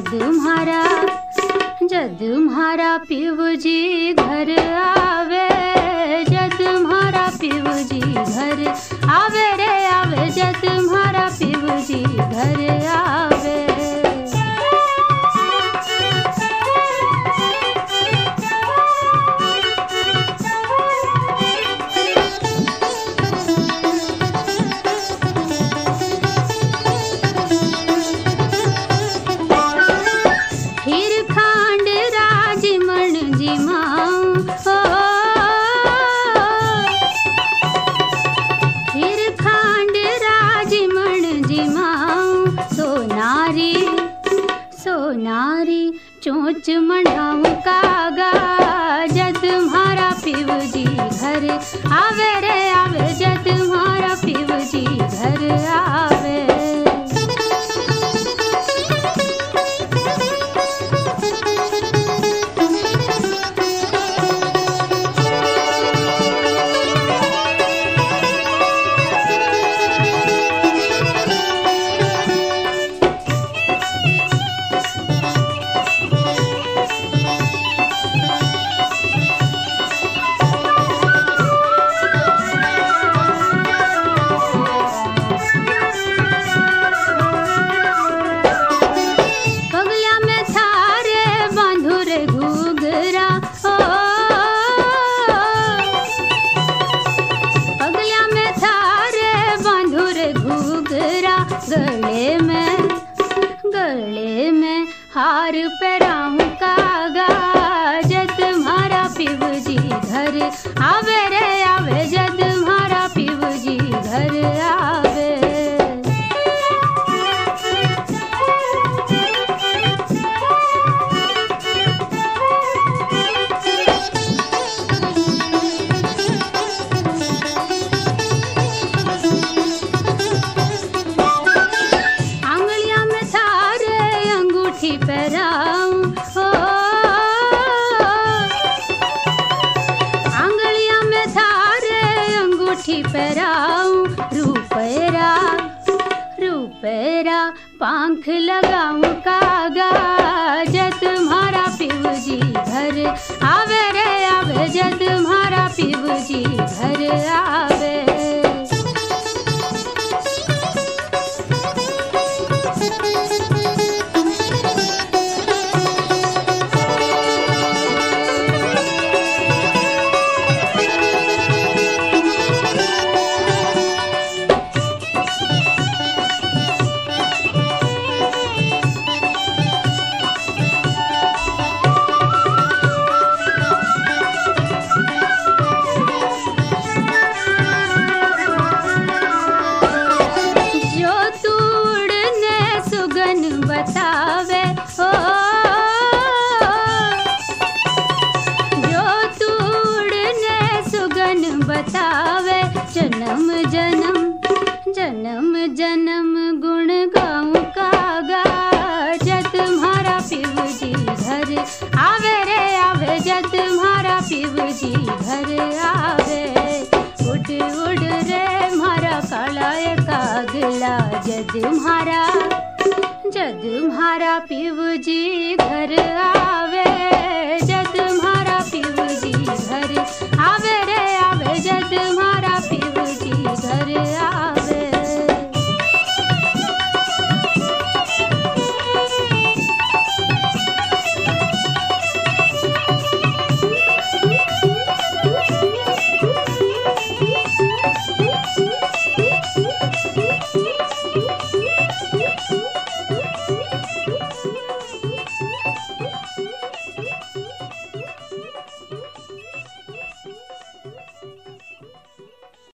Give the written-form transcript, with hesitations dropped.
जद म्हारा पिव जी घर आवे, जद म्हारा पिव जी घर आवे रे आवे, जद म्हारा पिव जी घर आवे। सोनारी चोंच मढ़ाऊं कागा, जद म्हारा पिव जी घर आवे रे आवे, जद म्हारा पिव जी घर आवे। गले में हार पहराऊं कागा, जद म्हारा पिव जी घर आवे रे आवे, जद म्हारा पिव जी घर आवे। आंगलियां में थारे अंगूठी पहराऊं, रूपेरा पंख लगाऊं कागा, जद म्हारा पिव जी घर आवे रे आवे, जद म्हारा पिव जी घर आवे। बतावे हो जो तूड़ने सुगन बतावे, जन्म जन्म गुण गाऊं कागा, जद म्हारा पिव जी घर आवे रे आवे, जद म्हारा पिव जी घर आवे। उड़ उड़ रे म्हारा काला कागला, जद म्हारा पिव जी घर